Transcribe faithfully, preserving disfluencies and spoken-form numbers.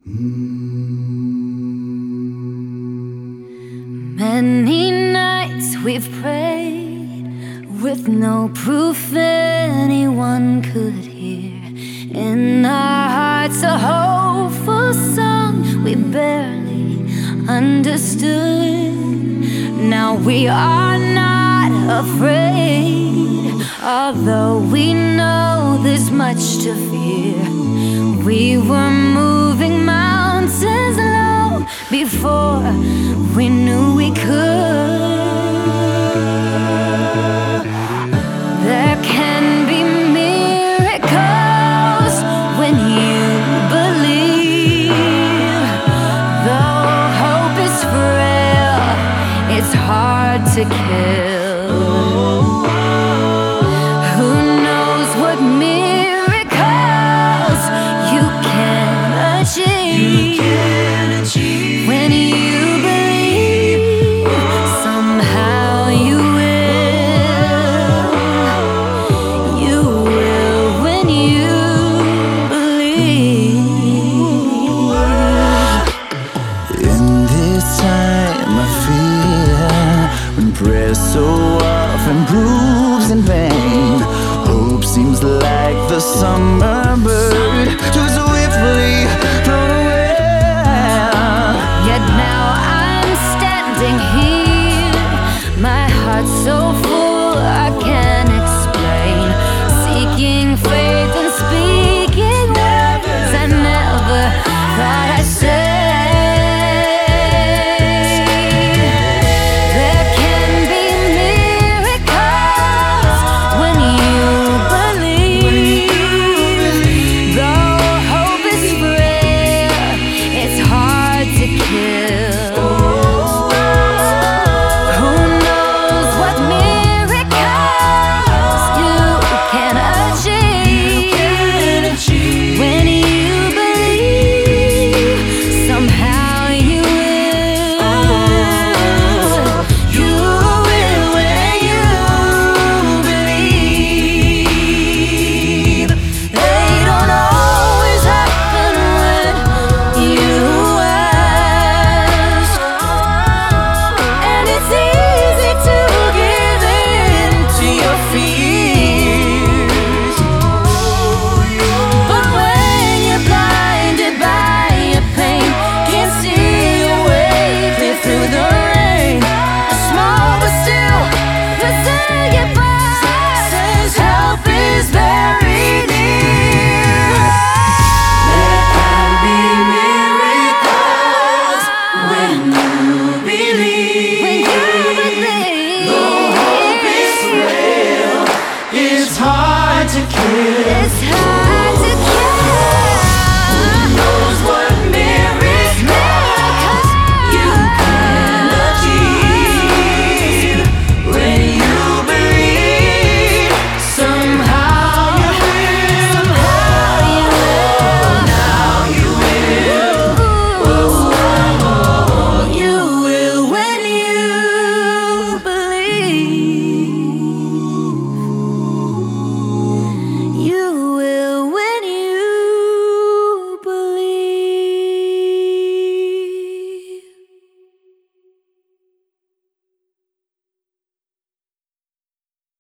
Many nights we've prayed with no proof anyone could hear. In our hearts a hopeful song we barely understood. Now we are not afraid, although we know there's much to fear. We were moving mountains low before we knew